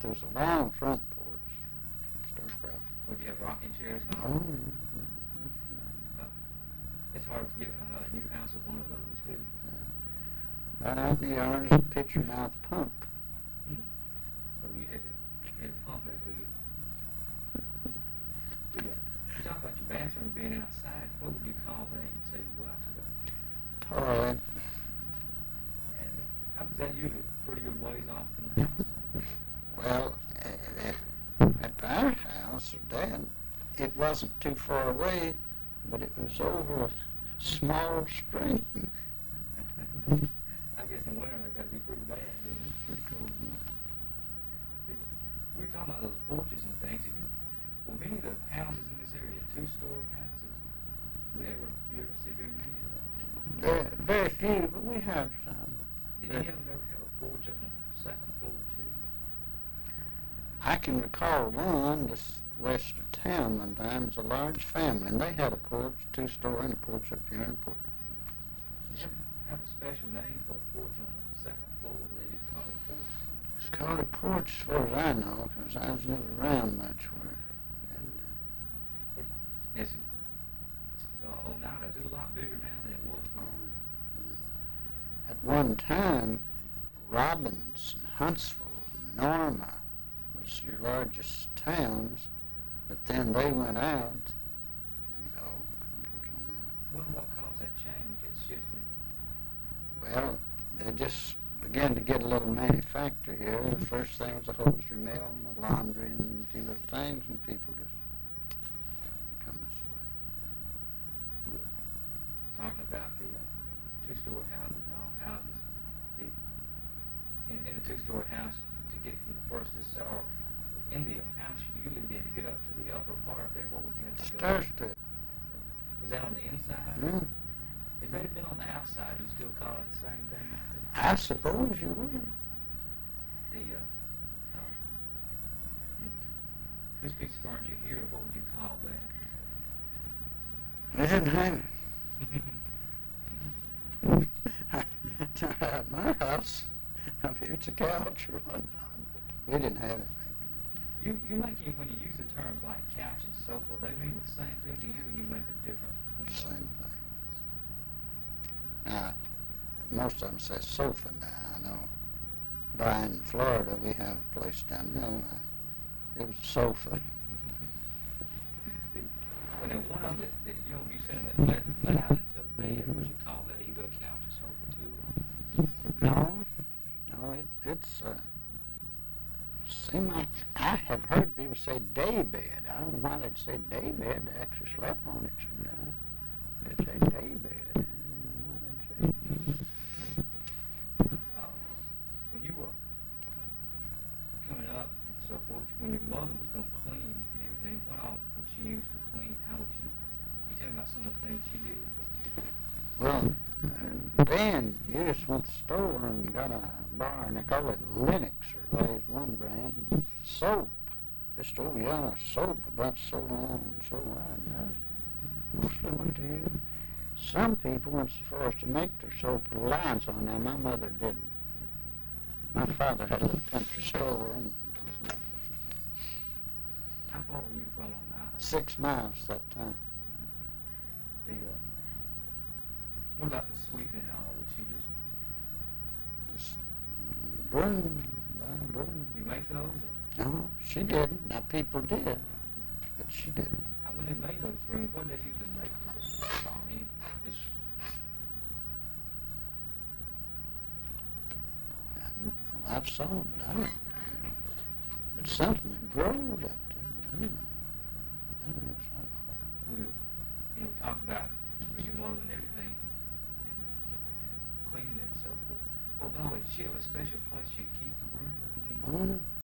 there's a long front porch. Stir-craft. Would you have rocking chairs and all? Oh, It's hard to get a new house with one of those, too. right out in the yard is a pitcher mouth pump. So you had to pump that for you. You talk about your bathroom being outside. What would you call that? You'd say you go out to the Toilet. and how was that usually pretty good ways off from the house? Well, at our house, or Dad, it wasn't too far away, but it was over a small stream. I guess in winter that got to be pretty bad, isn't it? Pretty cold. We were talking about those porches and things. Well, many of the houses in this area, two-story houses. You ever see very many of those? Very few, but we have some. Did any of them ever have a porch up on the second floor, too? I can recall one just west of town one time. It was a large family, and they had a porch, two-story, and a porch up here, and a porch. Did you have a special name for a porch on the second floor, or they just call it porch? It's called a porch as far as I know, because I was never around much where. Now, is it a lot bigger now than it was? At one time, Robbins and Huntsville and Norma was your largest towns, but then they went out. What caused that change? It shifted. Well, they just began to get a little manufacture here. The first thing was a hosiery mill and a laundry and a few little things, and people just come this way. Talking about the two-story houses and all houses, in a two-story house, to get from the first to or in the house you lived in, to get up to the upper part there, what would you have to go? Stair step. Was that on the inside? Yeah. If they had been on the outside, you still call it the same thing? I suppose you would. This big furniture here, what would you call that? We didn't have it. At my house, I mean, it's a couch or whatnot. We didn't have it. You make it, when you use the terms like couch and sofa, they mean the same thing to you, or you make a difference between Same thing. Now, most of them say sofa now. I know. Brian, in Florida, we have a place down there. It was a sofa. When there one of them that you said that let out into a bed, would you call that either a couch or sofa too? No, it's seem like I have heard people say day bed. I don't know why they'd say day bed. They actually slept on it sometimes. They'd say day bed. When you were coming up and so forth, when your mother was going to clean and everything, what all would she use to clean? How would she? Can you tell me about some of the things she did? Well, then you just went to the store and got a bar, and they call it Lennox, or there's one brand. Soap. Just soap about so long and so wide. Mostly went to you. Some people went so far as to make their soap with lines on them. My mother didn't. My father had a little country store. And how far were you from on that? 6 miles that time. What about the sweeping and all? Would she Just broom, broom. You make those? Or? No, she didn't. Now people did, but she didn't. When they made those rooms, what did they usually make them? I don't know. I've saw them, but I don't know. It's something that grows out there. I don't know. We talk about your mother and everything, and cleaning and so forth. Well, by the way, did she have a special place she'd keep the room?